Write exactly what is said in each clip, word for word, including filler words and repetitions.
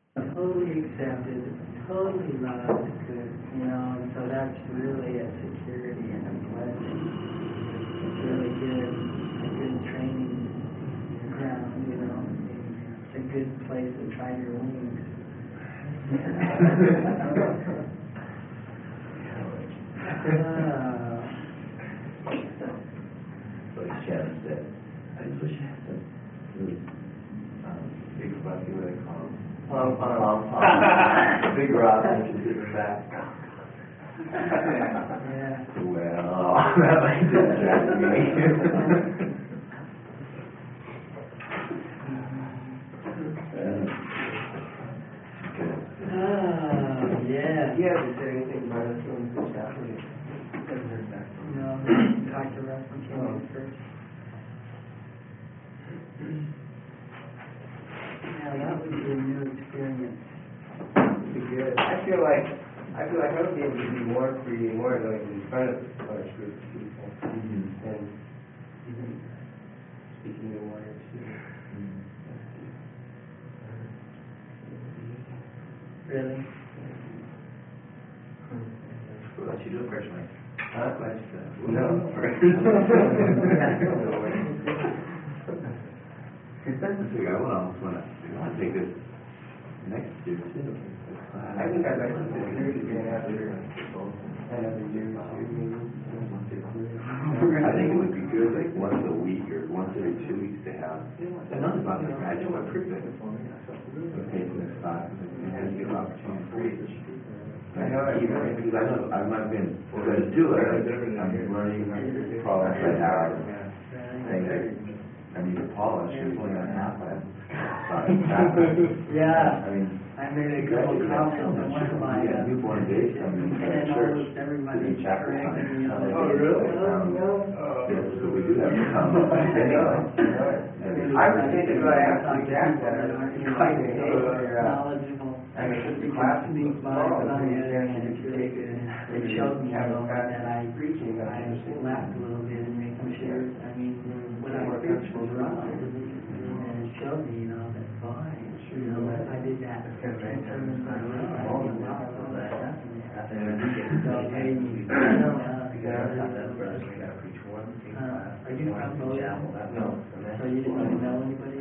totally accepted, totally loved, you know, and so that's really a security and a blessing. It's really good, a good training ground, you know. It's a good place to try your wings. uh, Like Shannon said, I just wish I had some really um, big bucky, what do they call them? Long on a long pond. Big rock and you can sit in the back. yeah. Well, that might distract me. Oh, yeah. You haven't said anything about us doing this happening. No, talk to Russ when she was first. Yeah, that would be a new experience. It'd be good. I feel like I feel like I would be able to be more free, more anointed in front of a large group of people, mm-hmm. and even speaking to one or two. Mm-hmm. Really? What about you do it personally? Huh? Glad you said it. No. I would almost want to, I want to take this next year too. I think I'd like to consider it again after another year or two, maybe. I think it would be good, like once a week or once every two weeks to have. I know about the graduate perfect. We're taking this class and have you an opportunity to preach. I know it. Because I know I've not been good to do it. I'm learning problems I have. Things I need to polish. It's only got half of it. Yeah. I mean, I made a couple councils and one of my uh, newborn babies coming into the church. Everybody chapel corrected me on Oh, really? Um, no. Yeah, so we do have to come. I was thinking about asking Jack that. Quite knowledgeable. I mean, just the class to be fun, but on the other hand, it's really good. It showed me, you know, that I preaching. I laughed a little bit and making sure, I mean, when I preached was wrong. And it showed me, you know, that boy, you know, that I did that. So, hey, you know, are you from Bowie? No. So you didn't really know anybody?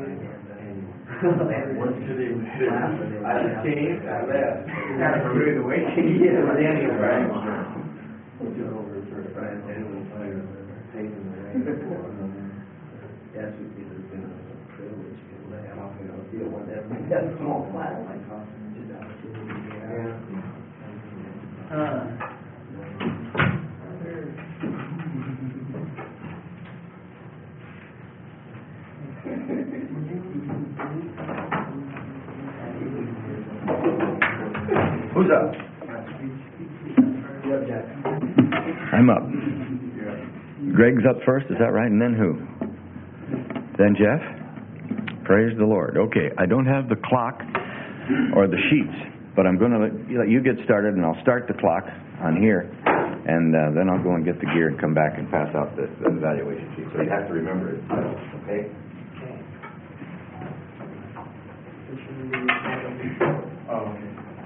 I changed, I left. Kind of threw it away. Yeah, but anyway. Yes, we did have been a privilege to lay off, you know, feel one that that small class like coffee, just opportunity. Yeah. Uh. Who's up? I'm up. Greg's up first, is that right? And then who? Then Jeff? Praise the Lord. Okay, I don't have the clock or the sheets, but I'm going to let you get started, and I'll start the clock on here, and uh, then I'll go and get the gear and come back and pass out the, the evaluation sheet. So you have to remember it, okay? Oh, okay.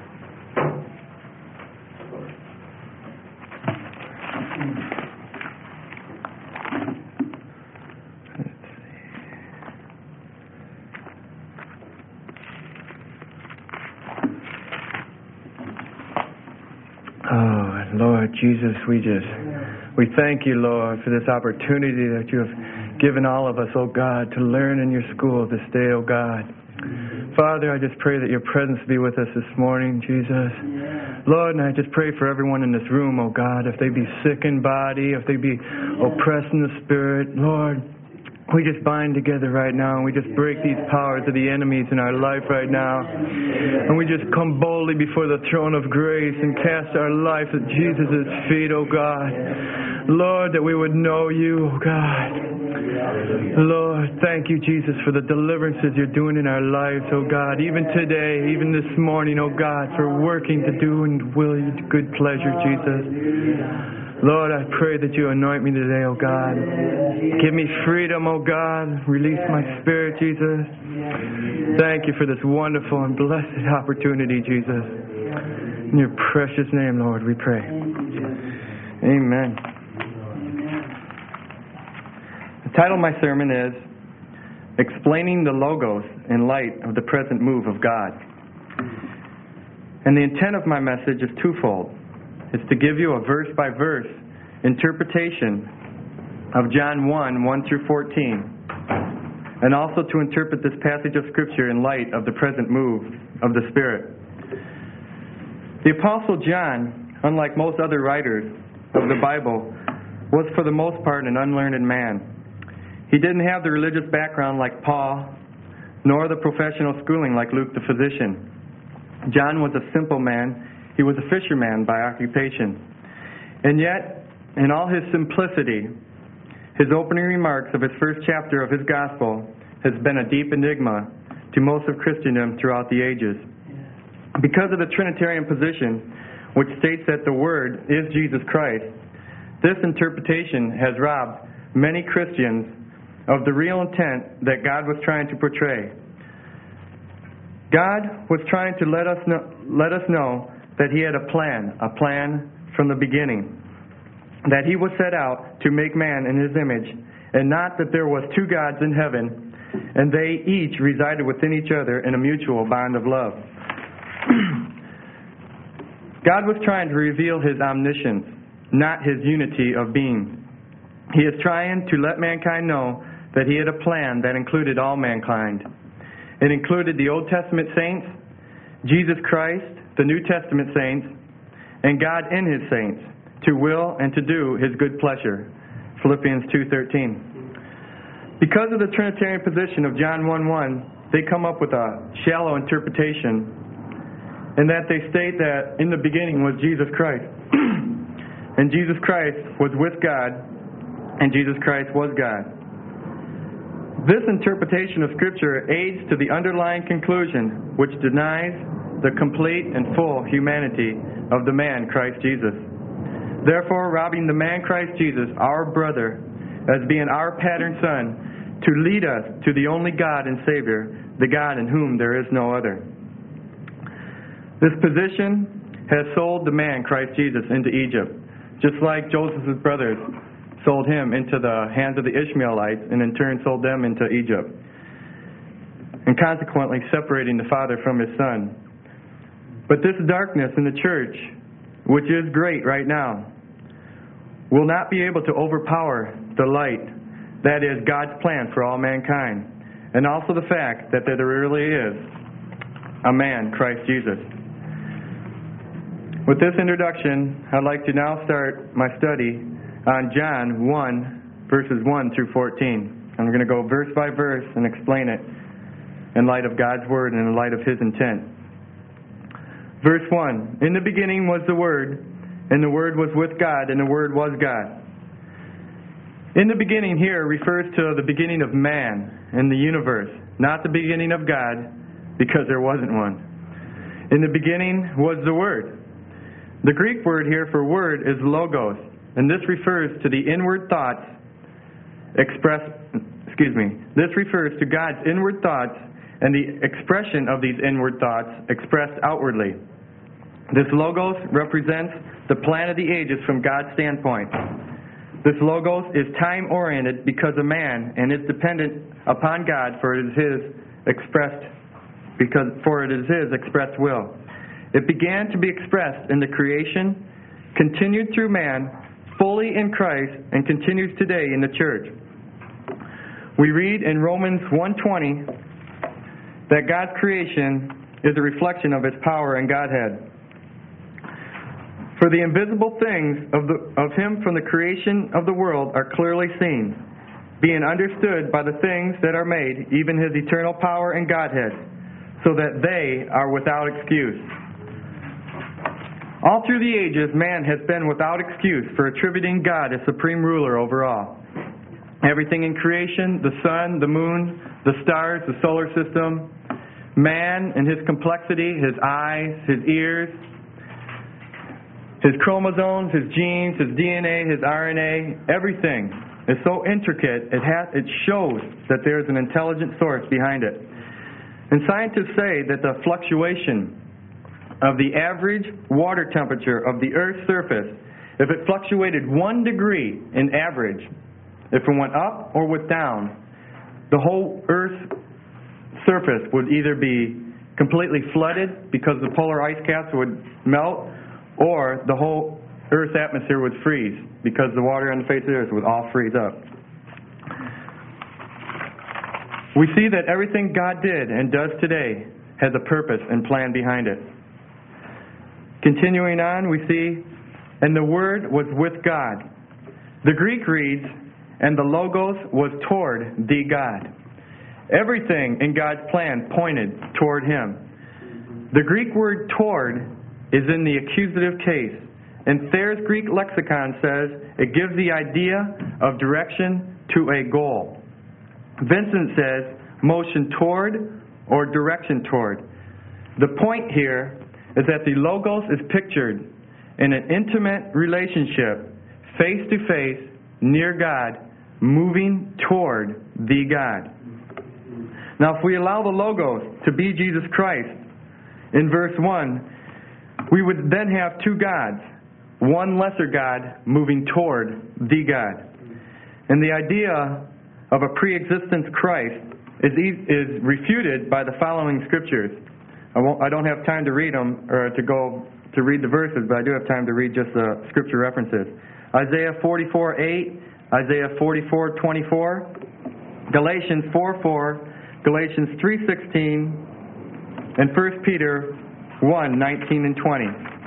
Oh, Lord Jesus, we just, we thank you, Lord, for this opportunity that you have given all of us, oh God, to learn in your school this day, oh God. Father, I just pray that your presence be with us this morning, Jesus. Lord, and I just pray for everyone in this room, oh God, if they be sick in body, if they be oppressed in the spirit, Lord, we just bind together right now, and we just break these powers of the enemies in our life right now. And we just come boldly before the throne of grace and cast our life at Jesus' feet, oh God. Lord, that we would know you, oh God. Lord, thank you, Jesus, for the deliverances you're doing in our lives, oh God. Even today, even this morning, oh God, for working to do and will you good pleasure, Jesus. Lord, I pray that you anoint me today, oh God. Give me freedom, oh God. Release my spirit, Jesus. Thank you for this wonderful and blessed opportunity, Jesus. In your precious name, Lord, we pray. Amen. The title of my sermon is Explaining the Logos in Light of the Present Move of God. And the intent of my message is twofold. It's to give you a verse-by-verse interpretation of John one, one through fourteen, and also to interpret this passage of Scripture in light of the present move of the Spirit. The Apostle John, unlike most other writers of the Bible, was for the most part an unlearned man. He didn't have the religious background like Paul, nor the professional schooling like Luke the physician. John was a simple man. He was a fisherman by occupation. And yet, in all his simplicity, his opening remarks of his first chapter of his gospel has been a deep enigma to most of Christendom throughout the ages. Because of the Trinitarian position, which states that the Word is Jesus Christ, this interpretation has robbed many Christians of the real intent that God was trying to portray. God was trying to let us know, let us know that He had a plan, a plan from the beginning, that He was set out to make man in His image, and not that there was two gods in heaven, and they each resided within each other in a mutual bond of love. God was trying to reveal His omniscience, not His unity of being. He is trying to let mankind know that He had a plan that included all mankind. It included the Old Testament saints, Jesus Christ, the New Testament saints, and God in His saints, to will and to do His good pleasure. Philippians two thirteen. Because of the Trinitarian position of John one one, they come up with a shallow interpretation, in that they state that in the beginning was Jesus Christ, and Jesus Christ was with God, and Jesus Christ was God. This interpretation of Scripture aids to the underlying conclusion, which denies the complete and full humanity of the man Christ Jesus. Therefore, robbing the man Christ Jesus, our brother, as being our pattern son, to lead us to the only God and Savior, the God in whom there is no other. This position has sold the man Christ Jesus into Egypt, just like Joseph's brothers sold him into the hands of the Ishmaelites and in turn sold them into Egypt, and consequently separating the Father from His Son. But this darkness in the church, which is great right now, will not be able to overpower the light that is God's plan for all mankind, and also the fact that there really is a man, Christ Jesus. With this introduction, I'd like to now start my study on John one, verses one through fourteen. I'm going to go verse by verse and explain it in light of God's Word and in light of His intent. Verse one, in the beginning was the Word, and the Word was with God, and the Word was God. In the beginning here refers to the beginning of man and the universe, not the beginning of God, because there wasn't one. In the beginning was the Word. The Greek word here for word is logos, and this refers to the inward thoughts expressed, excuse me, this refers to God's inward thoughts and the expression of these inward thoughts expressed outwardly. This logos represents the plan of the ages from God's standpoint. This logos is time-oriented because a man and is dependent upon God, for it is His expressed, because for it is His expressed will. It began to be expressed in the creation, continued through man, fully in Christ, and continues today in the church. We read in Romans one twenty that God's creation is a reflection of His power and Godhead. For the invisible things of, the, of Him from the creation of the world are clearly seen, being understood by the things that are made, even His eternal power and Godhead, so that they are without excuse. All through the ages, man has been without excuse for attributing God as supreme ruler over all. Everything in creation, the sun, the moon, the stars, the solar system, man and his complexity, his eyes, his ears, His chromosomes, his genes, his D N A, his R N A, everything is so intricate, it, has, it shows that there's an intelligent source behind it. And scientists say that the fluctuation of the average water temperature of the Earth's surface, if it fluctuated one degree in average, if it went up or went down, the whole Earth's surface would either be completely flooded because the polar ice caps would melt, or the whole Earth's atmosphere would freeze because the water on the face of the Earth would all freeze up. We see that everything God did and does today has a purpose and plan behind it. Continuing on, we see, and the Word was with God. The Greek reads, and the Logos was toward the God. Everything in God's plan pointed toward Him. The Greek word toward is in the accusative case, and Thayer's Greek lexicon says it gives the idea of direction to a goal. Vincent says motion toward or direction toward. The point here is that the Logos is pictured in an intimate relationship, face to face, near God, moving toward the God. Now, if we allow the Logos to be Jesus Christ, in verse one, we would then have two gods, one lesser God moving toward the God. And the idea of a pre-existence Christ is, is refuted by the following scriptures. I, won't, I don't have time to read them or to go to read the verses, but I do have time to read just the scripture references. Isaiah forty-four eight, Isaiah forty-four twenty-four, Galatians four four, Galatians three sixteen, and First Peter one nineteen and twenty.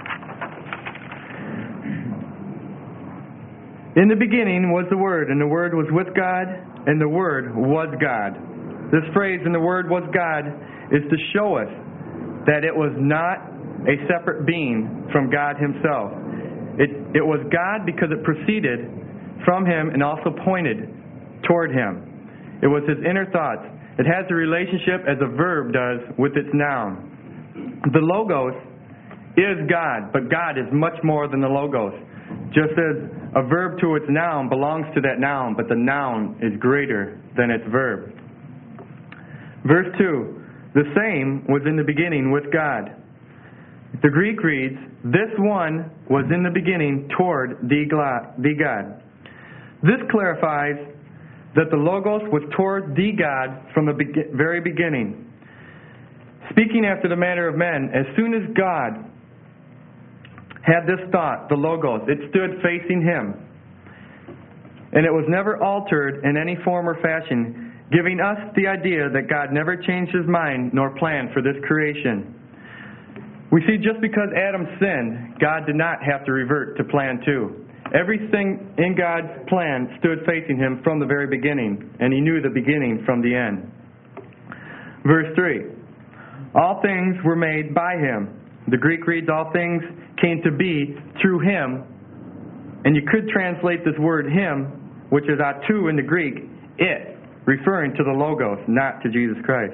In the beginning was the Word, and the Word was with God, and the Word was God. This phrase, "and the Word was God," is to show us that it was not a separate being from God Himself. It, it was God because it proceeded from Him and also pointed toward Him. It was His inner thoughts. It has a relationship as a verb does with its noun. The Logos is God, but God is much more than the Logos. Just as a verb to its noun belongs to that noun, but the noun is greater than its verb. Verse two, the same was in the beginning with God. The Greek reads, this one was in the beginning toward the God. This clarifies that the Logos was toward the God from the be- very beginning. Speaking after the manner of men, as soon as God had this thought, the Logos, it stood facing Him. And it was never altered in any form or fashion, giving us the idea that God never changed His mind nor planned for this creation. We see just because Adam sinned, God did not have to revert to plan two. Everything in God's plan stood facing Him from the very beginning, and He knew the beginning from the end. Verse three, all things were made by Him. The Greek reads, all things came to be through Him. And you could translate this word Him, which is atu in the Greek, it, referring to the Logos, not to Jesus Christ.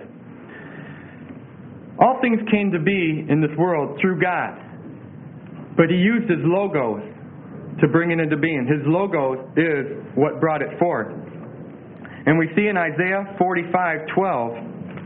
All things came to be in this world through God. But He used His Logos to bring it into being. His Logos is what brought it forth. And we see in Isaiah forty-five twelve,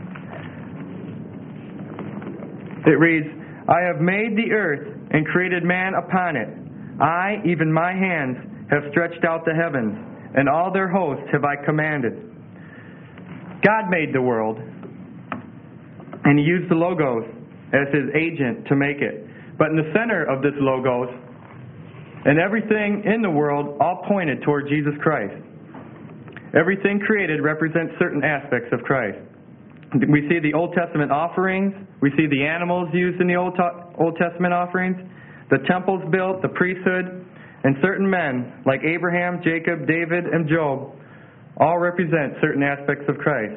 it reads, I have made the earth and created man upon it. I, even my hands, have stretched out the heavens, and all their hosts have I commanded. God made the world, and He used the Logos as His agent to make it. But in the center of this Logos, and everything in the world all pointed toward Jesus Christ. Everything created represents certain aspects of Christ. We see the Old Testament offerings. We see the animals used in the Old, Old Testament offerings, the temples built, the priesthood, and certain men like Abraham, Jacob, David, and Job all represent certain aspects of Christ.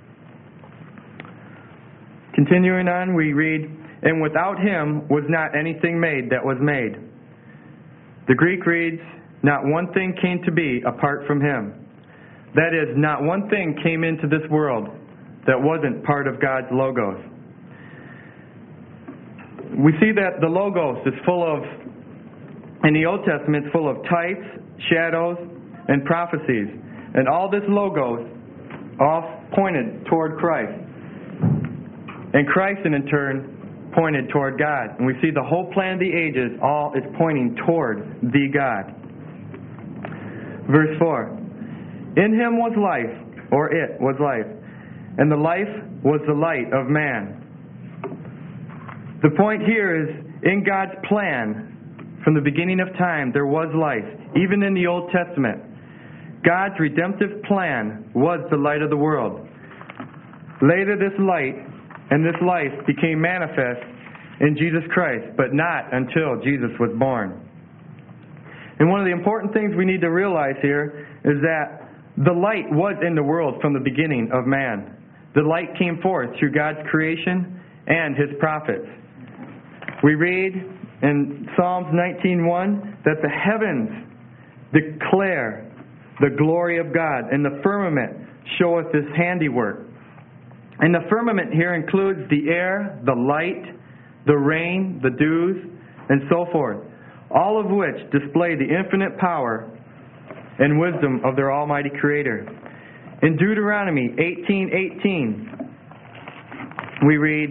Continuing on, we read, and without Him was not anything made that was made. The Greek reads, not one thing came to be apart from Him. That is, not one thing came into this world that wasn't part of God's Logos. We see that the Logos is full of in the Old Testament is full of types, shadows, and prophecies. And all this logos all pointed toward Christ. And Christ, in turn, pointed toward God. And we see the whole plan of the ages all is pointing toward the God. Verse four. In him was life, or it was life, and the life was the light of man. The point here is, in God's plan, from the beginning of time, there was life. Even in the Old Testament, God's redemptive plan was the light of the world. Later, this light and this life became manifest in Jesus Christ, but not until Jesus was born. And one of the important things we need to realize here is that the light was in the world from the beginning of man. The light came forth through God's creation and His prophets. We read in Psalms nineteen one that the heavens declare the glory of God, and the firmament showeth His handiwork. And the firmament here includes the air, the light, the rain, the dews, and so forth, all of which display the infinite power and wisdom of their almighty Creator. In Deuteronomy eighteen eighteen, we read,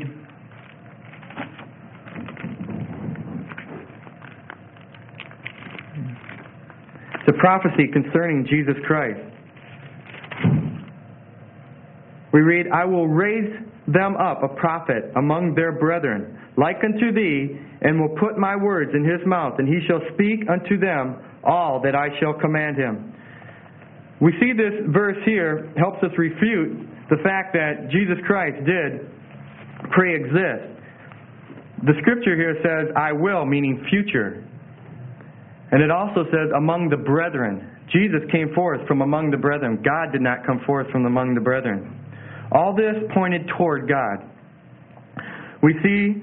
the prophecy concerning Jesus Christ. We read, I will raise them up a prophet among their brethren, like unto thee, and will put my words in his mouth, and he shall speak unto them all that I shall command him. We see this verse here helps us refute the fact that Jesus Christ did pre-exist. The scripture here says, I will, meaning future. And it also says, among the brethren. Jesus came forth from among the brethren. God did not come forth from among the brethren. All this pointed toward God. We see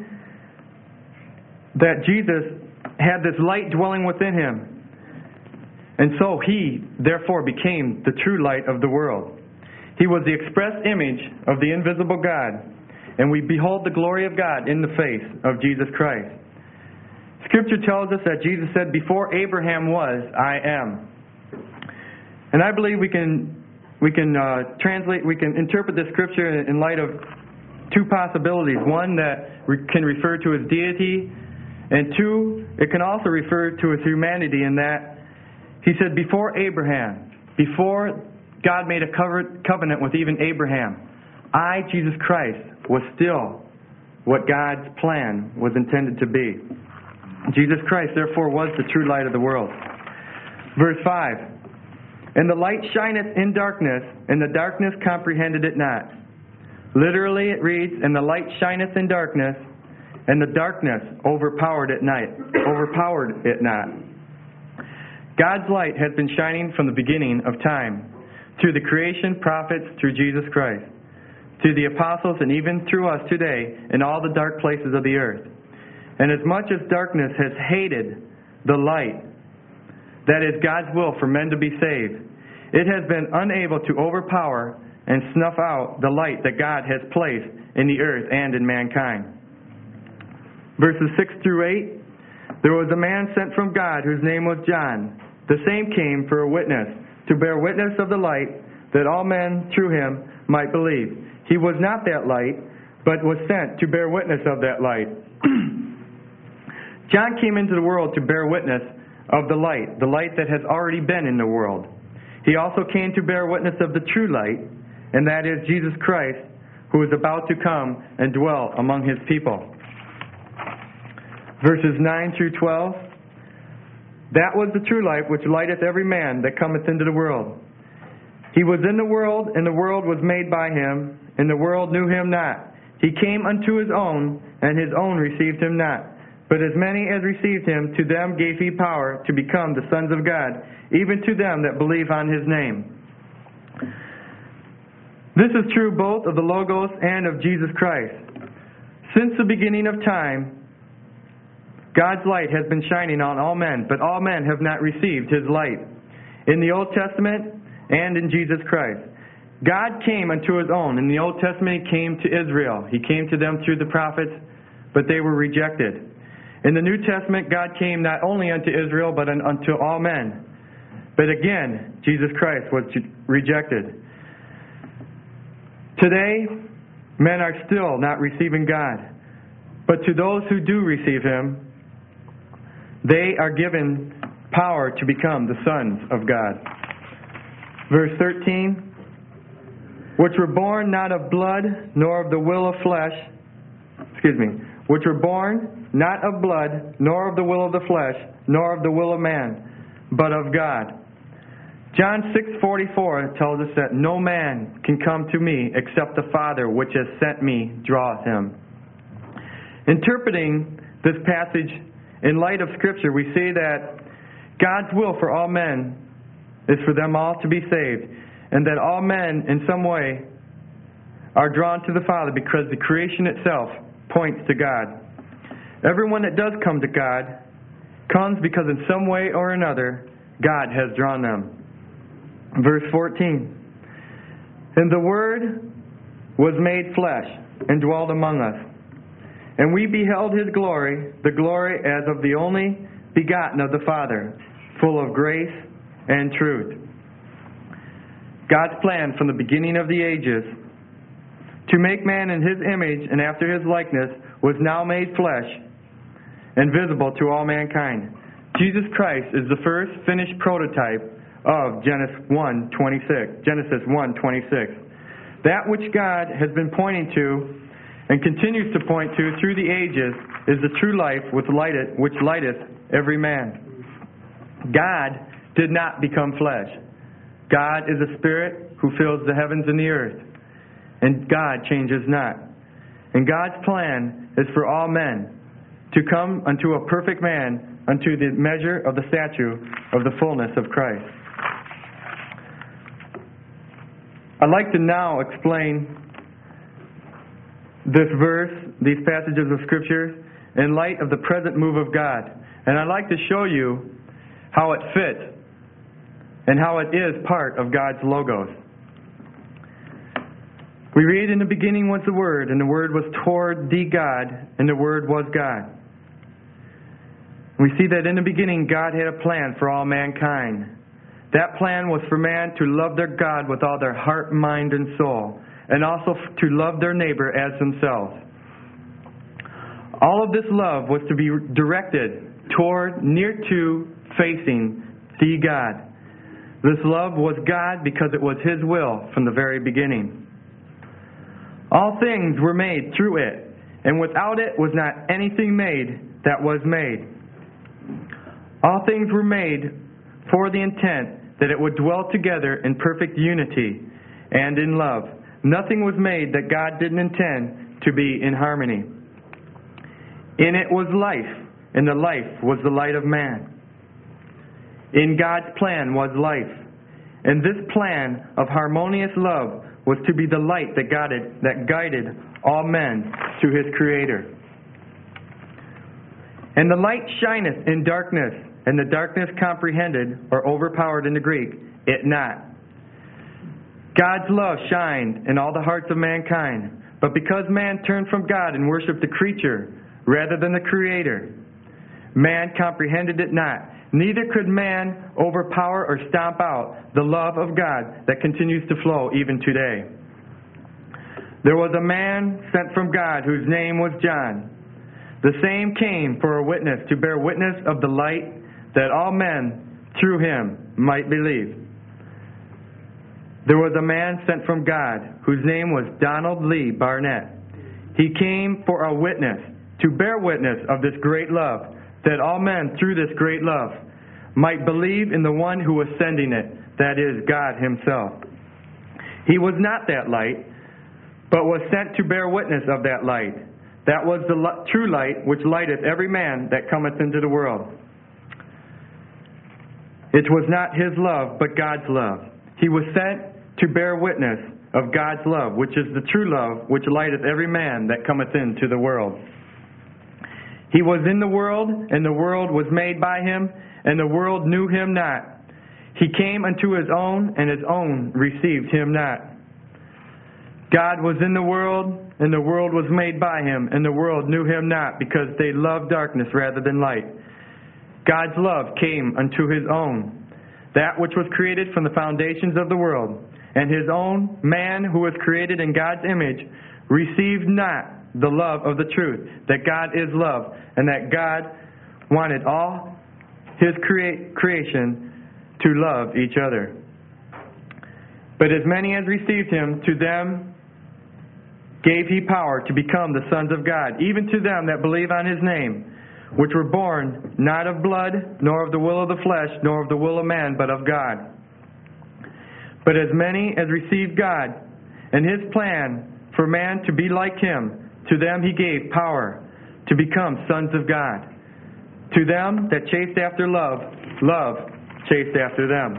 that Jesus had this light dwelling within Him. And so He, therefore, became the true light of the world. He was the express image of the invisible God. And we behold the glory of God in the face of Jesus Christ. Scripture tells us that Jesus said, before Abraham was, I am. And I believe we can we can uh, translate, we can interpret this scripture in light of two possibilities. One, that re- can refer to His deity, and two, it can also refer to His humanity in that He said, before Abraham, before God made a covenant with even Abraham, I, Jesus Christ, was still what God's plan was intended to be. Jesus Christ, therefore, was the true light of the world. Verse five, and the light shineth in darkness, and the darkness comprehended it not. Literally it reads, and the light shineth in darkness, and the darkness overpowered it not. Overpowered it not. God's light has been shining from the beginning of time, through the creation, prophets, through Jesus Christ, through the apostles, and even through us today, in all the dark places of the earth. And as much as darkness has hated the light, that is God's will for men to be saved, it has been unable to overpower and snuff out the light that God has placed in the earth and in mankind. Verses six through eight, there was a man sent from God whose name was John. The same came for a witness, to bear witness of the light, that all men through him might believe. He was not that light, but was sent to bear witness of that light. John came into the world to bear witness of the light, the light that has already been in the world. He also came to bear witness of the true light, and that is Jesus Christ, who is about to come and dwell among His people. Verses nine through twelve, that was the true light which lighteth every man that cometh into the world. He was in the world, and the world was made by Him, and the world knew Him not. He came unto His own, and His own received Him not. But as many as received Him, to them gave He power to become the sons of God, even to them that believe on His name. This is true both of the Logos and of Jesus Christ. Since the beginning of time, God's light has been shining on all men, but all men have not received His light. In the Old Testament and in Jesus Christ, God came unto His own. In the Old Testament, He came to Israel. He came to them through the prophets, but they were rejected. In the New Testament, God came not only unto Israel, but unto all men. But again, Jesus Christ was rejected. Today, men are still not receiving God. But to those who do receive Him, they are given power to become the sons of God. Verse thirteen, which were born not of blood, nor of the will of flesh, excuse me, which were born not of blood, nor of the will of the flesh, nor of the will of man, but of God. John six forty-four tells us that no man can come to me except the Father which has sent me draweth him. Interpreting this passage in light of Scripture, we see that God's will for all men is for them all to be saved, and that all men in some way are drawn to the Father because the creation itself points to God. Everyone that does come to God comes because in some way or another God has drawn them. Verse fourteen, and the Word was made flesh and dwelt among us, and we beheld His glory, the glory as of the only begotten of the Father, full of grace and truth. God's plan from the beginning of the ages to make man in His image and after His likeness was now made flesh and visible to all mankind. Jesus Christ is the first finished prototype of Genesis one twenty-six. Genesis one twenty-six. That which God has been pointing to and continues to point to through the ages is the true life which lighteth, which lighteth every man. God did not become flesh. God is a spirit who fills the heavens and the earth. And God changes not. And God's plan is for all men to come unto a perfect man, unto the measure of the stature of the fullness of Christ. I'd like to now explain this verse, these passages of Scripture, in light of the present move of God. And I'd like to show you how it fits and how it is part of God's logos. We read, in the beginning was the Word, and the Word was toward the God, and the Word was God. We see that in the beginning God had a plan for all mankind. That plan was for man to love their God with all their heart, mind, and soul, and also to love their neighbor as themselves. All of this love was to be directed toward, near to, facing the God. This love was God because it was His will from the very beginning. All things were made through it, and without it was not anything made that was made. All things were made for the intent that it would dwell together in perfect unity and in love. Nothing was made that God didn't intend to be in harmony. In it was life, and the life was the light of man. In God's plan was life, and this plan of harmonious love was to be the light that guided, that guided all men to His Creator. And the light shineth in darkness, and the darkness comprehended, or overpowered in the Greek, it not. God's love shined in all the hearts of mankind, but because man turned from God and worshipped the creature rather than the Creator, man comprehended it not. Neither could man overpower or stomp out the love of God that continues to flow even today. There was a man sent from God whose name was John. The same came for a witness, to bear witness of the light, that all men through him might believe. There was a man sent from God whose name was Donald Lee Barnett. He came for a witness, to bear witness of this great love, that all men through this great love might believe in the one who was sending it, that is, God Himself. He was not that light, but was sent to bear witness of that light. That was the li- true light which lighteth every man that cometh into the world. It was not his love, but God's love. He was sent to bear witness of God's love, which is the true love which lighteth every man that cometh into the world. He was in the world, and the world was made by Him, and the world knew Him not. He came unto His own, and His own received Him not. God was in the world, and the world was made by him, and the world knew him not, because they loved darkness rather than light. God's love came unto his own, that which was created from the foundations of the world. And his own, man who was created in God's image, received not the love of the truth, that God is love, and that God wanted all his crea- creation to love each other. But as many as received him, to them gave he power to become the sons of God, even to them that believe on his name, which were born not of blood, nor of the will of the flesh, nor of the will of man, but of God. But as many as received God and his plan for man to be like him, to them he gave power to become sons of God. To them that chased after love, love chased after them.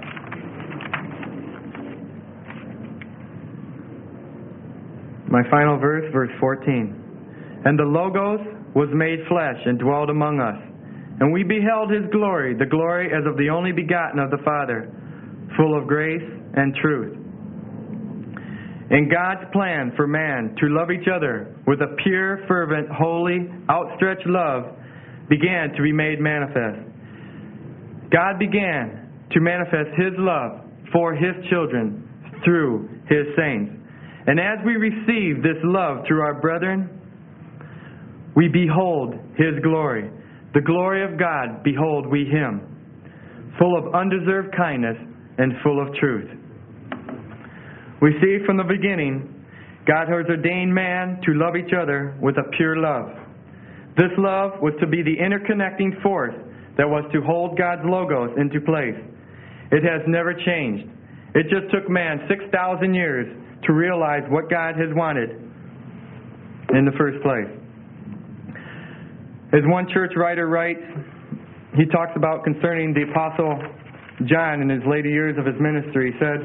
My final verse, verse fourteen. And the Logos was made flesh and dwelled among us. And we beheld his glory, the glory as of the only begotten of the Father, full of grace and truth. In God's plan for man to love each other with a pure, fervent, holy, outstretched love began to be made manifest. God began to manifest his love for his children through his saints. And as we receive this love through our brethren, we behold his glory. The glory of God, behold we him, full of undeserved kindness and full of truth. We see from the beginning, God has ordained man to love each other with a pure love. This love was to be the interconnecting force that was to hold God's Logos into place. It has never changed. It just took man six thousand years to realize what God has wanted in the first place. As one church writer writes, he talks about concerning the Apostle John in his later years of his ministry. He said,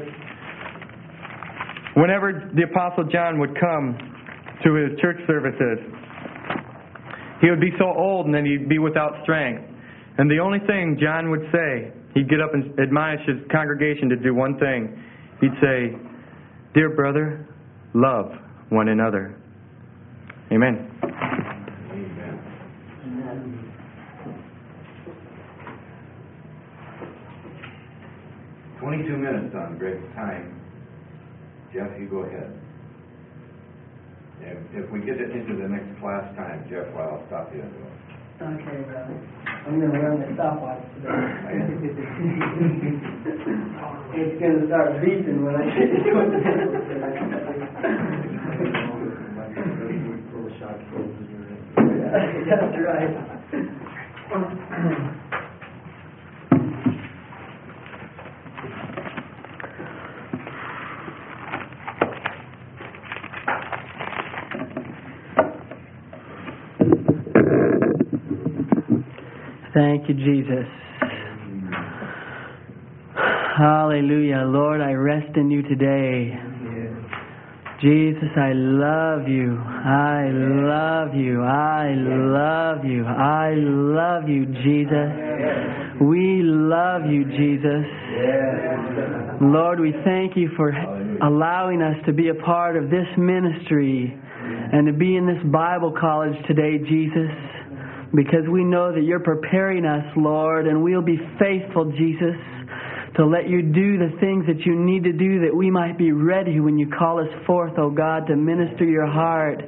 whenever the Apostle John would come to his church services, he would be so old and then he'd be without strength. And the only thing John would say, he'd get up and admonish his congregation to do one thing. He'd say, "Dear brother, love one another." Amen. Twenty-two minutes on Greg's time. Jeff, you go ahead. If, if we get it into the next class time, Jeff, well, I'll stop you. Okay, brother. I'm going to run the stopwatch today. It's going to start beeping when I get to it. That's right. Thank you, Jesus. Hallelujah. Lord, I rest in you today. Jesus, I love you. I love you. I love you. I love you, Jesus. We love you, Jesus. Lord, we thank you for allowing us to be a part of this ministry and to be in this Bible college today, Jesus. Because we know that you're preparing us, Lord, and we'll be faithful, Jesus, to let you do the things that you need to do that we might be ready when you call us forth, oh God, to minister your heart.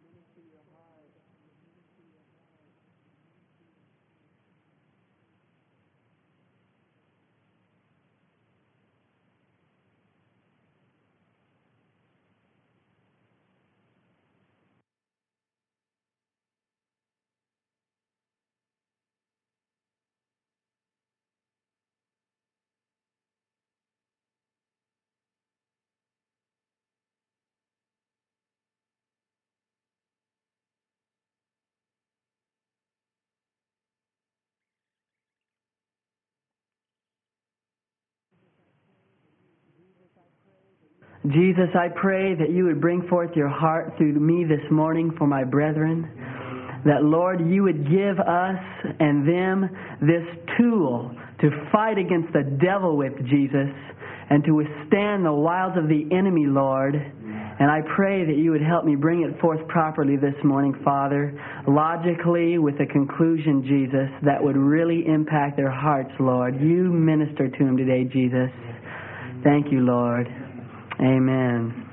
Jesus, I pray that you would bring forth your heart through me this morning for my brethren. That, Lord, you would give us and them this tool to fight against the devil with, Jesus, and to withstand the wiles of the enemy, Lord, And I pray that you would help me bring it forth properly this morning, Father, logically with a conclusion, Jesus, that would really impact their hearts, Lord. You minister to them today, Jesus. Thank you, Lord. Amen.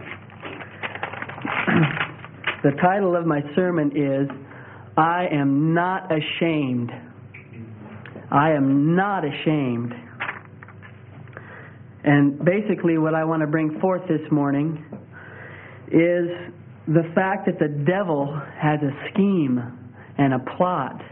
The title of my sermon is, I am not ashamed. I am not ashamed. And basically what I want to bring forth this morning is the fact that the devil has a scheme and a plot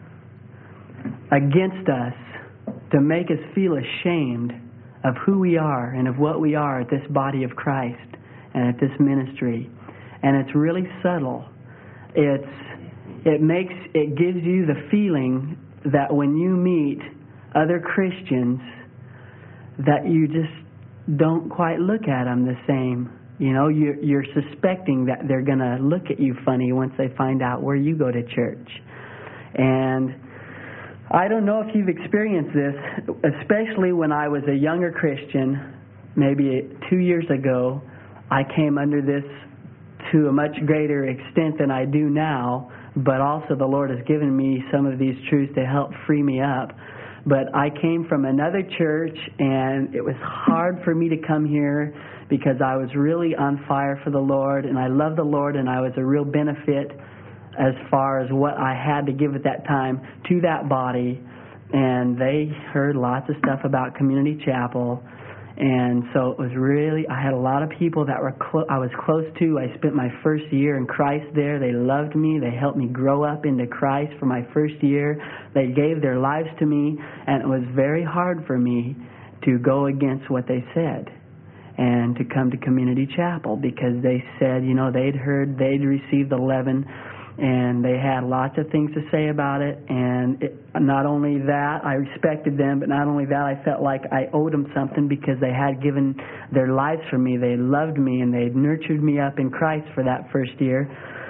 against us to make us feel ashamed of who we are and of what we are at this body of Christ and at this ministry. And it's really subtle. It's it makes it gives you the feeling that when you meet other Christians that you just don't quite look at them the same. You know, you're, you're suspecting that they're going to look at you funny once they find out where you go to church. And I don't know if you've experienced this, especially when I was a younger Christian, maybe two years ago, I came under this to a much greater extent than I do now, but also the Lord has given me some of these truths to help free me up. But I came from another church, and it was hard for me to come here because I was really on fire for the Lord, and I love the Lord, and I was a real benefit as far as what I had to give at that time to that body. And they heard lots of stuff about Community Chapel, and so it was really, I had a lot of people that were clo- I was close to. I spent my first year in Christ there. They loved me. They helped me grow up into Christ for my first year. They gave their lives to me, and it was very hard for me to go against what they said and to come to Community Chapel because they said, you know, they'd heard, they'd received eleven, and they had lots of things to say about it. And it, not only that, I respected them, but not only that, I felt like I owed them something because they had given their lives for me. They loved me, and they nurtured me up in Christ for that first year.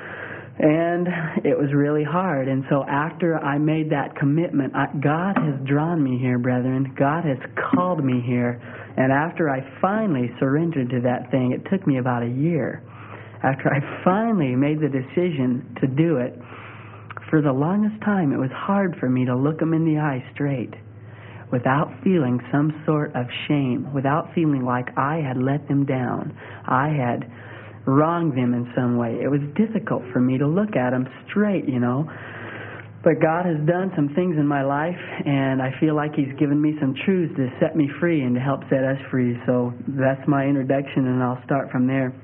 And it was really hard. And so after I made that commitment, I, God has drawn me here, brethren. God has called me here. And after I finally surrendered to that thing, it took me about a year. After I finally made the decision to do it, for the longest time it was hard for me to look them in the eye straight without feeling some sort of shame, without feeling like I had let them down, I had wronged them in some way. It was difficult for me to look at them straight, you know. But God has done some things in my life, and I feel like He's given me some truths to set me free and to help set us free. So that's my introduction, and I'll start from there.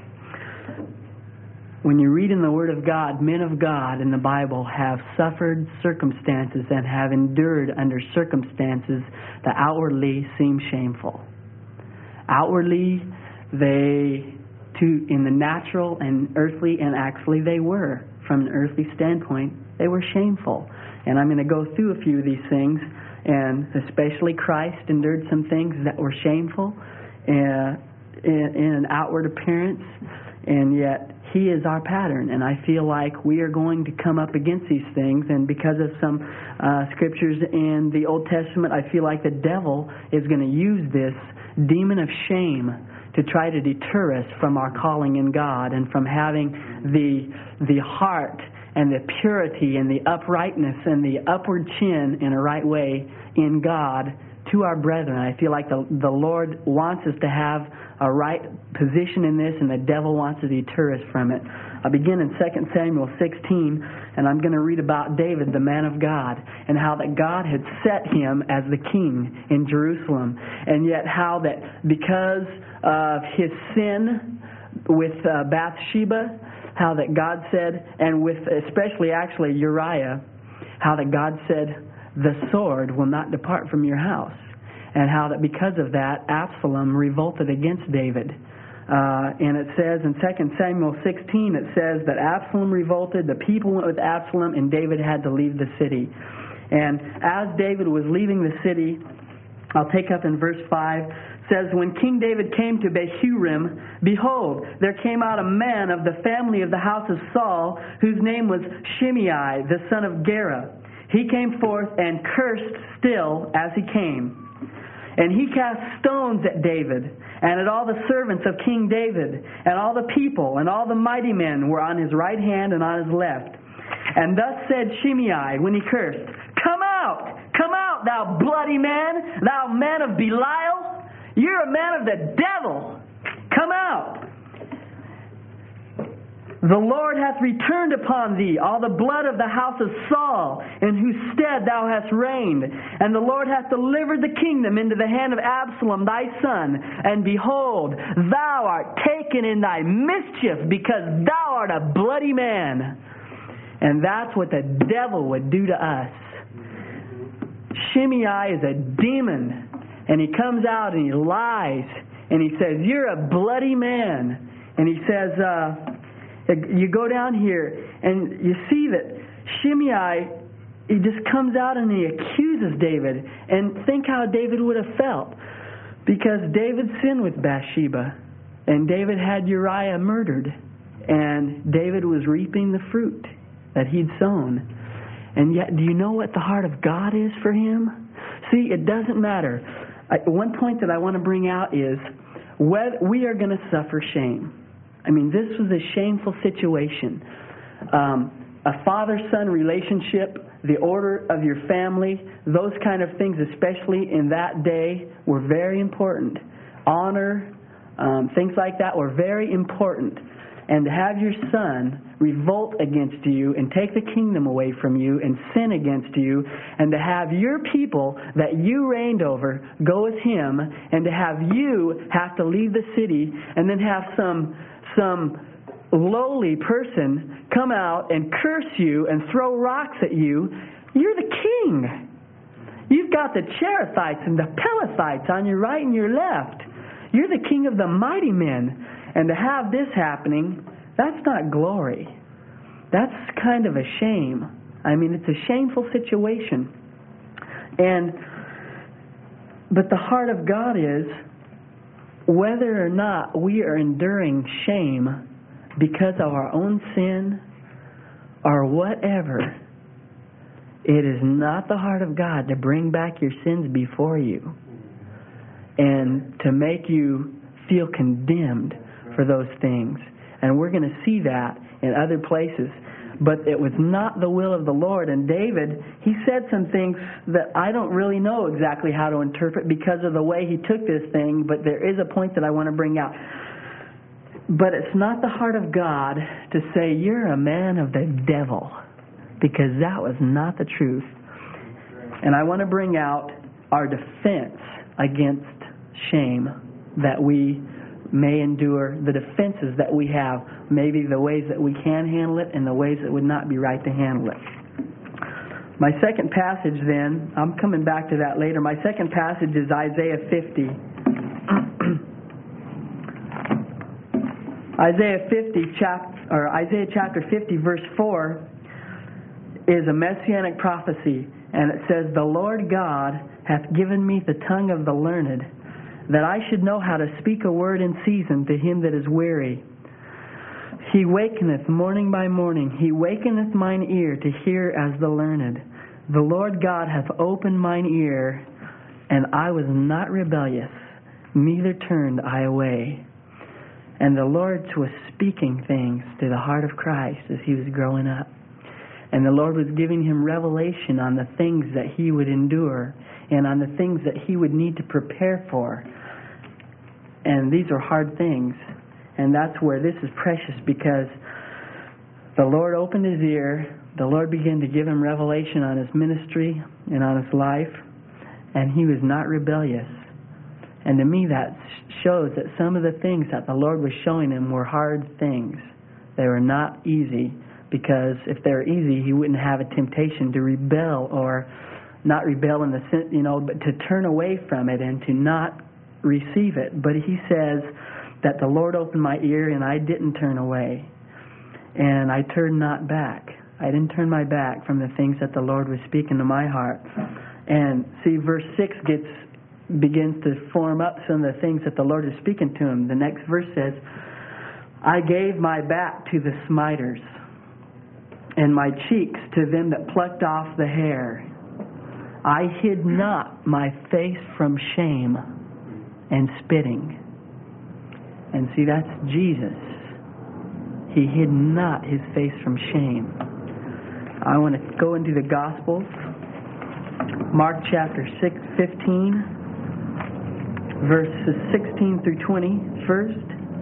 When you read in the Word of God, men of God in the Bible have suffered circumstances and have endured under circumstances that outwardly seem shameful. Outwardly, they, to in the natural and earthly, and actually they were, from an earthly standpoint, they were shameful. And I'm going to go through a few of these things, and especially Christ endured some things that were shameful uh, in, in an outward appearance, and yet He is our pattern, and I feel like we are going to come up against these things, and because of some uh, scriptures in the Old Testament, I feel like the devil is going to use this demon of shame to try to deter us from our calling in God and from having the the heart and the purity and the uprightness and the upward chin in a right way in God to our brethren. I feel like the, the Lord wants us to have a right position in this, and the devil wants to deter us from it. I begin in Second Samuel sixteen, and I'm going to read about David, the man of God, and how that God had set him as the king in Jerusalem, and yet how that because of his sin with uh, Bathsheba, how that God said, and with especially actually Uriah, how that God said, the sword will not depart from your house. And how that because of that, Absalom revolted against David. Uh, and it says in Second Samuel sixteen, it says that Absalom revolted, the people went with Absalom, and David had to leave the city. And as David was leaving the city, I'll take up in verse five, says, when King David came to Bahurim, behold, there came out a man of the family of the house of Saul, whose name was Shimei, the son of Gera. He came forth and cursed still as he came. And he cast stones at David. and at all the servants of King David, and all the people, and all the mighty men were on his right hand and on his left. And thus said Shimei when he cursed, Come out! Come out, thou bloody man, thou man of Belial! You're a man of the devil! Come out! The Lord hath returned upon thee all the blood of the house of Saul, in whose stead thou hast reigned. And the Lord hath delivered the kingdom into the hand of Absalom thy son. And behold, thou art taken in thy mischief, because thou art a bloody man. And that's what the devil would do to us. Shimei is a demon. And he comes out and he lies. And he says, You're a bloody man. And he says, uh... You go down here and you see that Shimei, he just comes out and he accuses David. And think how David would have felt. Because David sinned with Bathsheba. And David had Uriah murdered. And David was reaping the fruit that he'd sown. And yet, do you know what the heart of God is for him? See, it doesn't matter. I, one point that I want to bring out is whether we are going to suffer shame. I mean, this was a shameful situation. Um, a father-son relationship, the order of your family, those kind of things, especially in that day, were very important. Honor, um, things like that were very important. And to have your son revolt against you and take the kingdom away from you and sin against you, and to have your people that you reigned over go with him, and to have you have to leave the city and then have some some lowly person come out and curse you and throw rocks at you, you're the king. You've got the Cherethites and the Pelethites on your right and your left. You're the king of the mighty men. And to have this happening, that's not glory. That's kind of a shame. I mean, it's a shameful situation. And but the heart of God is, whether or not we are enduring shame because of our own sin or whatever, it is not the heart of God to bring back your sins before you and to make you feel condemned for those things. And we're going to see that in other places. But it was not the will of the Lord. And David, he said some things that I don't really know exactly how to interpret because of the way he took this thing. But there is a point that I want to bring out. But it's not the heart of God to say, you're a man of the devil. Because that was not the truth. And I want to bring out our defense against shame that we may endure, the defenses that we have, maybe the ways that we can handle it and the ways that would not be right to handle it. My second passage then, I'm coming back to that later. My second passage is Isaiah fifty. Isaiah fifty, chap, or Isaiah chapter fifty, verse four, is a messianic prophecy, and it says, The Lord God hath given me the tongue of the learned, that I should know how to speak a word in season to him that is weary. He wakeneth morning by morning, he wakeneth mine ear to hear as the learned. The Lord God hath opened mine ear, and I was not rebellious, neither turned I away. And the Lord was speaking things to the heart of Christ as he was growing up. And the Lord was giving him revelation on the things that he would endure and on the things that he would need to prepare for. And these are hard things. And that's where this is precious, because the Lord opened his ear. The Lord began to give him revelation on his ministry and on his life. And he was not rebellious. And to me that shows that some of the things that the Lord was showing him were hard things. They were not easy, because if they were easy, he wouldn't have a temptation to rebel, or not rebel in the sense, you know, but to turn away from it and to not receive it. But he says that the Lord opened my ear and I didn't turn away. And I turned not back. I didn't turn my back from the things that the Lord was speaking to my heart. And see, verse six gets begins to form up some of the things that the Lord is speaking to him. The next verse says, I gave my back to the smiters, and my cheeks to them that plucked off the hair. I hid not my face from shame and spitting. And see, that's Jesus. He hid not his face from shame. I want to go into the Gospels. Mark chapter six, fifteen, verses sixteen through twenty first.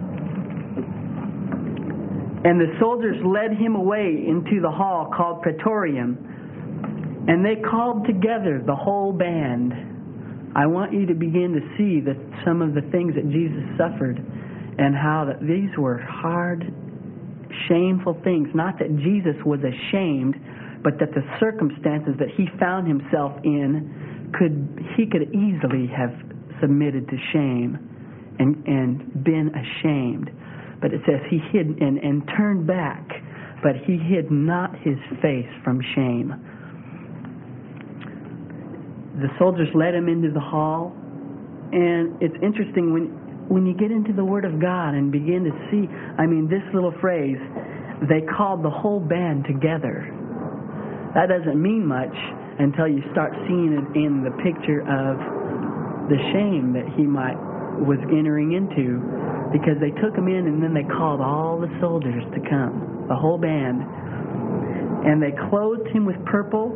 And the soldiers led him away into the hall called Praetorium, and they called together the whole band. I want you to begin to see that some of the things that Jesus suffered and how that these were hard, shameful things. Not that Jesus was ashamed, but that the circumstances that he found himself in, could he could easily have submitted to shame and, and been ashamed. But it says he hid and, and turned back, but he hid not his face from shame. The soldiers led him into the hall, and it's interesting when when you get into the Word of God and begin to see, I mean, this little phrase, they called the whole band together. That doesn't mean much until you start seeing it in the picture of the shame that he might was entering into, because they took him in and then they called all the soldiers to come, the whole band, and they clothed him with purple.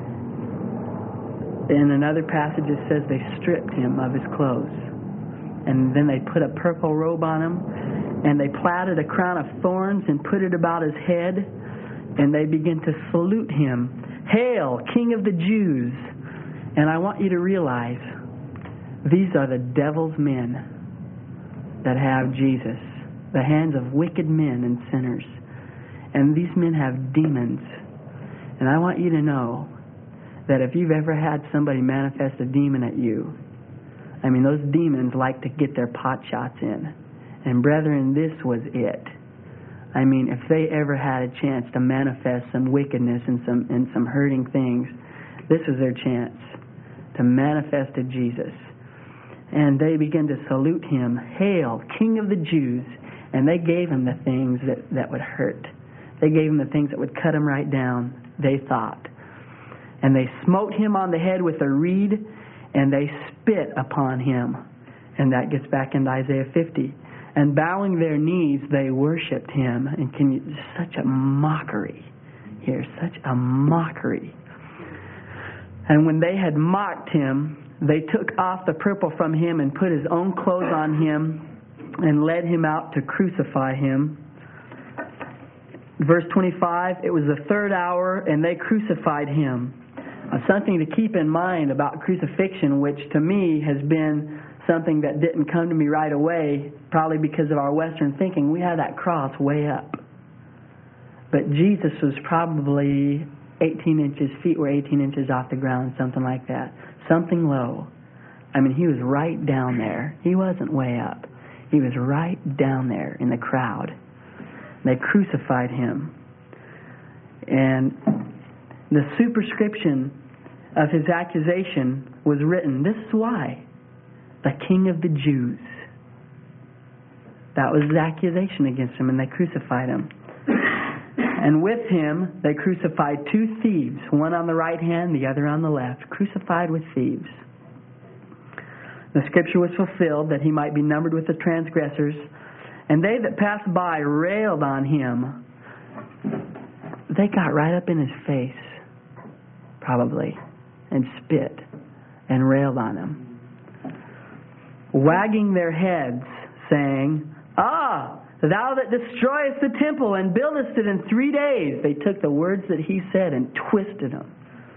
In another passage it says they stripped him of his clothes, and then they put a purple robe on him, and they plaited a crown of thorns and put it about his head, and they begin to salute him. Hail, King of the Jews! And I want you to realize, these are the devil's men that have Jesus, the hands of wicked men and sinners. And these men have demons. And I want you to know that if you've ever had somebody manifest a demon at you, I mean, those demons like to get their pot shots in. And brethren, this was it. I mean, if they ever had a chance to manifest some wickedness and some and some hurting things, this was their chance to manifest to Jesus. And they began to salute him, Hail, King of the Jews! And they gave him the things that, that would hurt. They gave him the things that would cut him right down, they thought. And they smote him on the head with a reed, and they spit upon him. And that gets back into Isaiah fifty. And bowing their knees, they worshipped him. And can you, such a mockery here, such a mockery. And when they had mocked him, they took off the purple from him and put his own clothes on him and led him out to crucify him. Verse twenty-five, it was the third hour, and they crucified him. Uh, something to keep in mind about crucifixion, which to me has been something that didn't come to me right away, probably because of our Western thinking. We had that cross way up. But Jesus was probably eighteen inches, feet were eighteen inches off the ground, something like that. Something low. I mean, he was right down there. He wasn't way up. He was right down there in the crowd. They crucified him. And the superscription of his accusation was written, this is why, the King of the Jews. That was the accusation against him, and they crucified him. And with him, they crucified two thieves, one on the right hand, the other on the left, crucified with thieves. The scripture was fulfilled that he might be numbered with the transgressors. And they that passed by railed on him. They got right up in his face, probably, and spit and railed on him, wagging their heads, saying, Ah, thou that destroyest the temple and buildest it in three days. They took the words that he said and twisted them.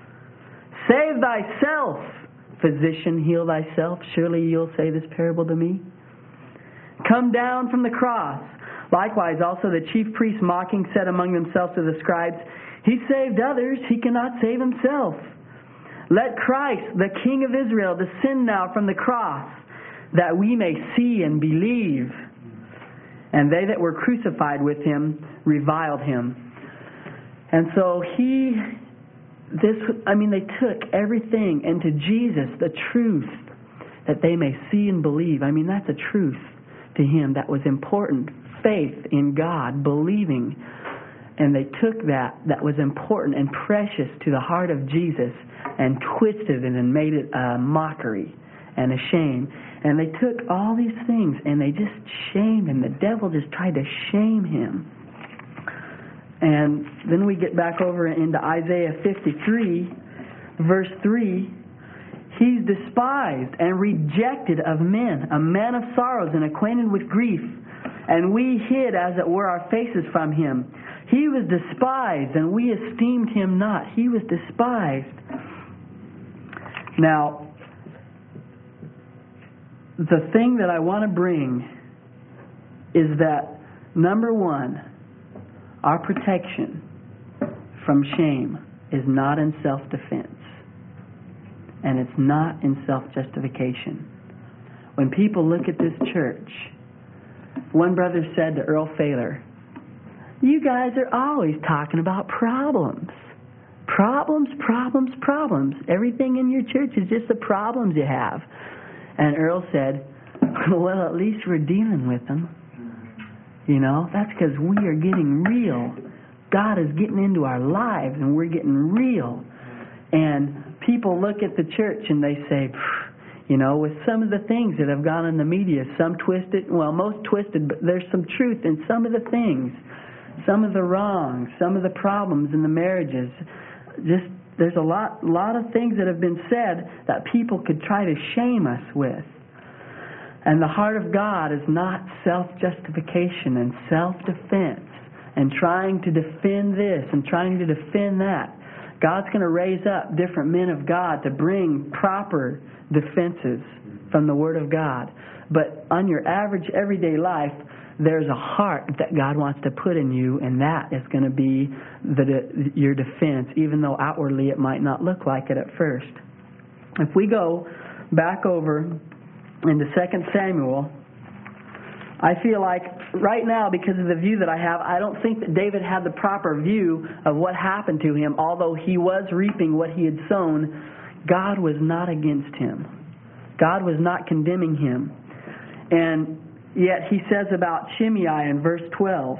Save thyself, physician, heal thyself. Surely you'll say this parable to me. Come down from the cross. Likewise also the chief priests mocking said among themselves to the scribes, He saved others, he cannot save himself. Let Christ, the King of Israel, descend now from the cross, that we may see and believe. And they that were crucified with him reviled him. And so he, this, I mean, they took everything into Jesus, the truth, that they may see and believe. I mean, that's a truth to him that was important. Faith in God, believing. And they took that, that was important and precious to the heart of Jesus, and twisted it and made it a mockery and a shame. And they took all these things and they just shamed him. The devil just tried to shame him. And then we get back over into Isaiah fifty-three, verse three. He's despised and rejected of men, a man of sorrows and acquainted with grief. And we hid, as it were, our faces from him. He was despised, and we esteemed him not. He was despised. Now, the thing that I want to bring is that, number one, our protection from shame is not in self-defense. And it's not in self-justification. When people look at this church, one brother said to Earl Failer, "You guys are always talking about problems. Problems, problems, problems. Everything in your church is just the problems you have." And Earl said, "Well, at least we're dealing with them. You know, that's because we are getting real. God is getting into our lives and we're getting real." And people look at the church and they say, you know, with some of the things that have gone in the media, some twisted, well, most twisted, but there's some truth in some of the things, some of the wrongs, some of the problems in the marriages. Just there's a lot, lot of things that have been said that people could try to shame us with. And the heart of God is not self-justification and self-defense and trying to defend this and trying to defend that. God's going to raise up different men of God to bring proper defenses from the Word of God. But on your average everyday life, there's a heart that God wants to put in you, and that is going to be the de- your defense, even though outwardly it might not look like it at first. If we go back over into Second Samuel, I feel like right now, because of the view that I have, I don't think that David had the proper view of what happened to him. Although he was reaping what he had sown, God was not against him. God was not condemning him. And yet he says about Shimei in verse twelve.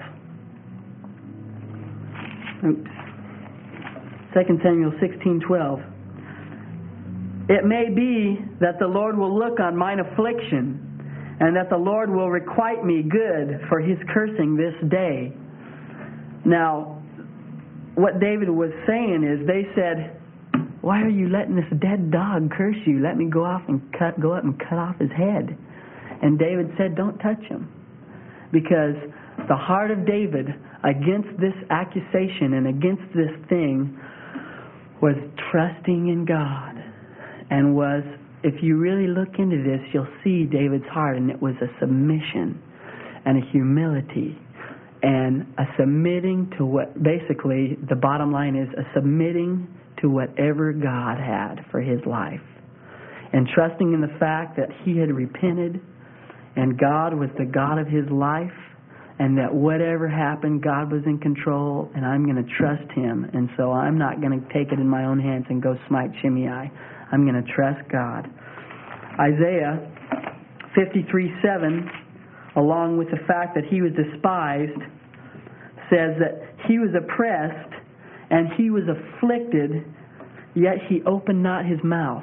Oops. Second Samuel sixteen twelve. "It may be that the Lord will look on mine affliction, and that the Lord will requite me good for his cursing this day." Now, what David was saying is, they said, "Why are you letting this dead dog curse you? Let me go off and cut, go up and cut off his head." And David said, "Don't touch him." Because the heart of David against this accusation and against this thing was trusting in God, and was, if you really look into this, you'll see David's heart, and it was a submission and a humility and a submitting to what, basically, the bottom line is a submitting to whatever God had for his life, and trusting in the fact that he had repented and God was the God of his life, and that whatever happened, God was in control, and I'm going to trust him, and so I'm not going to take it in my own hands and go smite Shimei. I'm going to trust God. Isaiah fifty-three seven, along with the fact that he was despised, says that he was oppressed and he was afflicted, yet he opened not his mouth.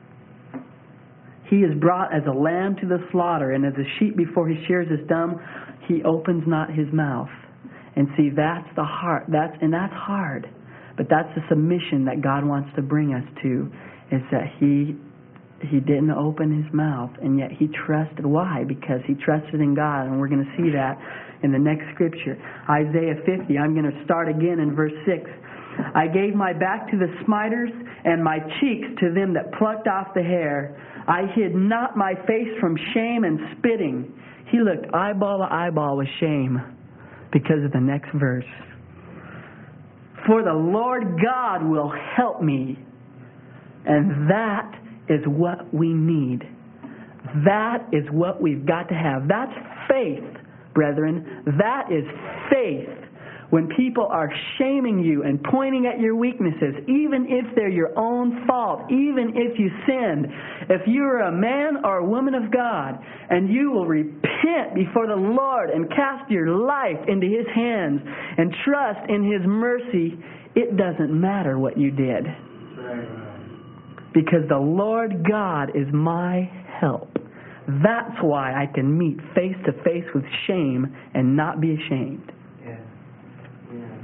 He is brought as a lamb to the slaughter, and as a sheep before his shears is dumb, he opens not his mouth. And see, that's the heart. That's and that's hard. But that's the submission that God wants to bring us to, is that he he didn't open his mouth, and yet he trusted. Why? Because he trusted in God, and we're going to see that in the next scripture. Isaiah fifty, I'm going to start again in verse six. "I gave my back to the smiters, and my cheeks to them that plucked off the hair. I hid not my face from shame and spitting." He looked eyeball to eyeball with shame because of the next verse. "For the Lord God will help me." And that is what we need. That is what we've got to have. That's faith, brethren. That is faith. When people are shaming you and pointing at your weaknesses, even if they're your own fault, even if you sinned, if you're a man or a woman of God and you will repent before the Lord and cast your life into his hands and trust in his mercy, it doesn't matter what you did. Because the Lord God is my help. That's why I can meet face to face with shame and not be ashamed. Yeah. Yeah.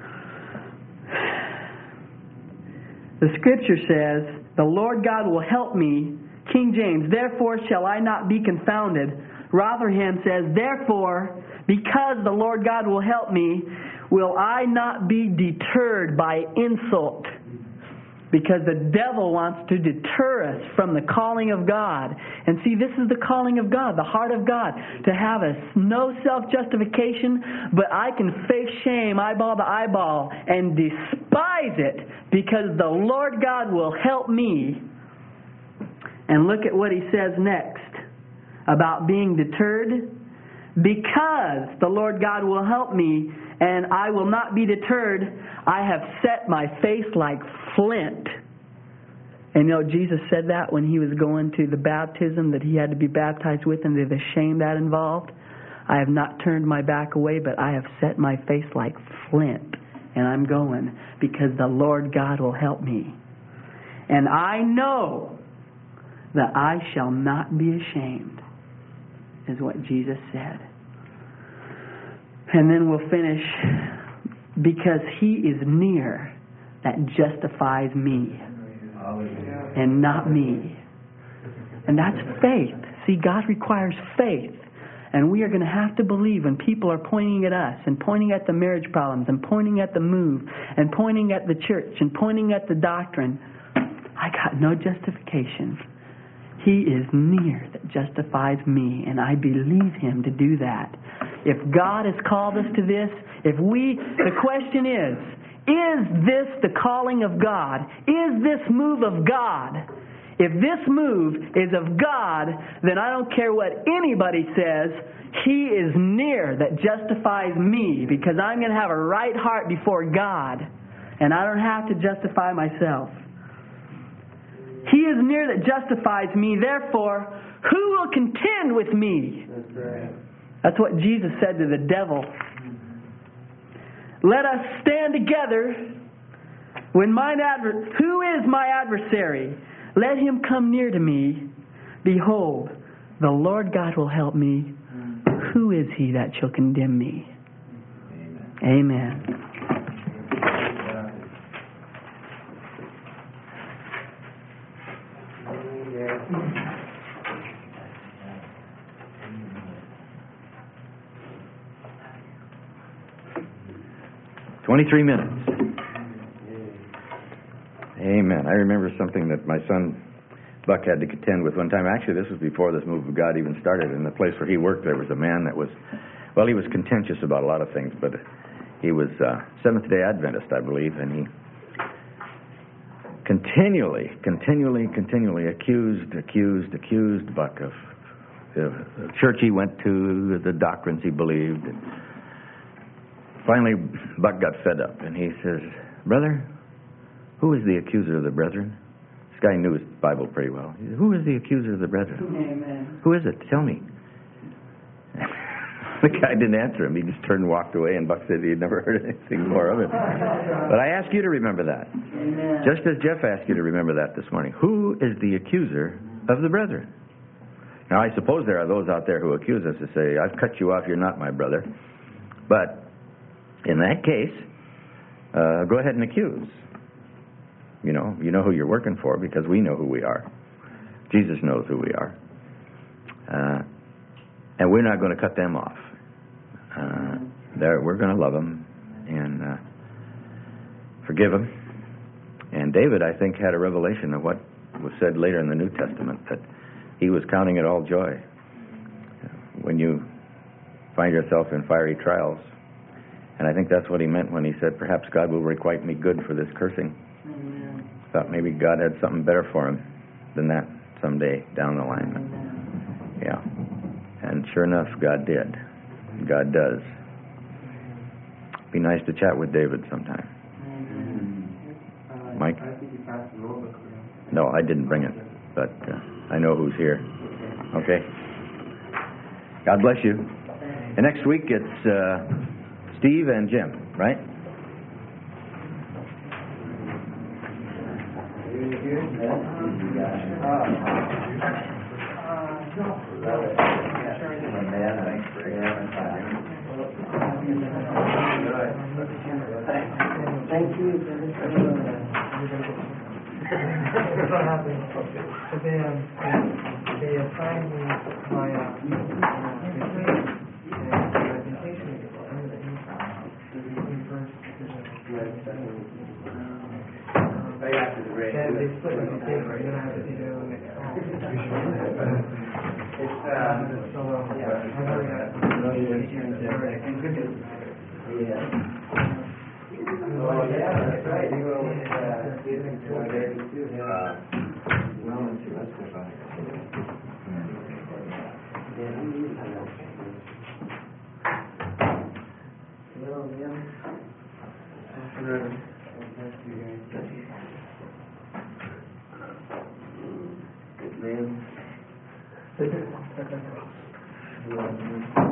The scripture says, the Lord God will help me. King James, therefore shall I not be confounded. Rotherham says, therefore, because the Lord God will help me, will I not be deterred by insult. Because the devil wants to deter us from the calling of God. And see, this is the calling of God, the heart of God. To have us no self-justification, but I can face shame eyeball to eyeball and despise it because the Lord God will help me. And look at what he says next about being deterred. Because the Lord God will help me and I will not be deterred, I have set my face like flint. And you know, Jesus said that when he was going to the baptism that he had to be baptized with and the shame that involved. I have not turned my back away, but I have set my face like flint. And I'm going because the Lord God will help me. And I know that I shall not be ashamed, is what Jesus said. And then we'll finish, because he is near that justifies me and not me. And that's faith. See, God requires faith. And we are going to have to believe when people are pointing at us and pointing at the marriage problems and pointing at the move and pointing at the church and pointing at the doctrine. I got no justification. He is near that justifies me, and I believe him to do that. If God has called us to this, if we, the question is, is this the calling of God? Is this move of God? If this move is of God, then I don't care what anybody says. He is near that justifies me, because I'm going to have a right heart before God, and I don't have to justify myself. He is near that justifies me, therefore, who will contend with me? That's right. That's what Jesus said to the devil. Let us stand together when mine adver- who is my adversary? Let him come near to me. Behold, the Lord God will help me. Who is he that shall condemn me? Amen. Amen. Twenty-three minutes. Amen. I remember something that my son Buck had to contend with one time. Actually, this was before this move of God even started. In the place where he worked, there was a man that was, well, he was contentious about a lot of things, but he was uh, Seventh-day Adventist, I believe, and he continually, continually, continually accused, accused, accused Buck of the church he went to, the doctrines he believed. And finally, Buck got fed up, and he says, "Brother, who is the accuser of the brethren?" This guy knew his Bible pretty well. He said, "Who is the accuser of the brethren?" Amen. "Who is it? Tell me." The guy didn't answer him. He just turned and walked away, and Buck said he'd never heard anything more of it. But I ask you to remember that. Amen. Just as Jeff asked you to remember that this morning. Who is the accuser of the brethren? Now, I suppose there are those out there who accuse us to say, "I've cut you off, you're not my brother." But in that case, uh, go ahead and accuse. You know, you know who you're working for, because we know who we are. Jesus knows who we are. Uh, and we're not going to cut them off. Uh, we're going to love them and uh, forgive them. And David, I think, had a revelation of what was said later in the New Testament, that he was counting it all joy when you find yourself in fiery trials. And I think that's what he meant when he said, perhaps God will requite me good for this cursing. Amen. Thought maybe God had something better for him than that someday down the line. Amen. Yeah. And sure enough, God did. God does. Be nice to chat with David sometime. Amen. Mike? I think you passed the roll book around. No, I didn't bring it, but uh, I know who's here. Okay? God bless you. And next week it's uh, Steve and Jim, right? Are you here? Yeah. Uh, uh, Thank you. That's what happened. But they, um, they assigned me my, uh, vacation, and my vacation is under the first Right after the rain. and they split the vacation, right? Then I have to take it over next fall. It's, uh, So, um, I've already got vacation started. Yeah. oh, yeah, that's right. You go with, uh, Stephen, to our baby too, yeah. Uh, well, let's see, let's go back. Well, yeah. Good man.